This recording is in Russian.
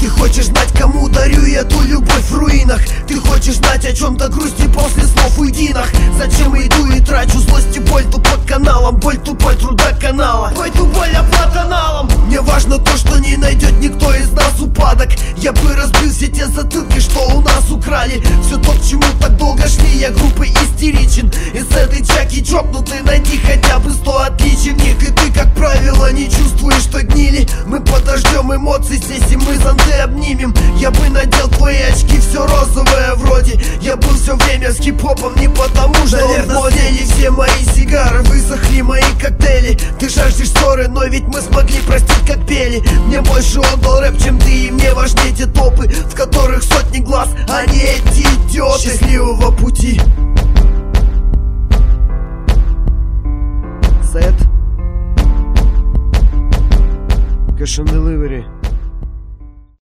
Ты хочешь знать, кому дарю я ту любовь в руинах? Ты хочешь знать о чем-то грусти после слов уйдинах? Зачем иду и трачу злость и боль тупо каналом? Боль тупой труда канала, боль тупой оплата налом. Мне важно то, что не найдет никто из нас упадок. Я бы разбил все те затылки, что у нас украли. Все то, к чему так долго шли, я группой истеричен. И с этой чаки чокнутый найди хотя бы 100 отличий в них. И ты, как правило, не чувствуешь, что гнили. Мы подождем эмоций, сессии мы зонты обнимем. Я бы надел твои очки, все розовое вроде. Я был все время с хип-хопом не потому, что наверное, съели все мои сигары, высохли мои коктейли. Ты жаждешь ссоры, но ведь мы смогли простить, как пели. Мне больше отдал рэп, чем ты, и мне важнее те топы, в которых сотни глаз, а не эти идиоты. Счастливого пути. Сет Cash on Delivery.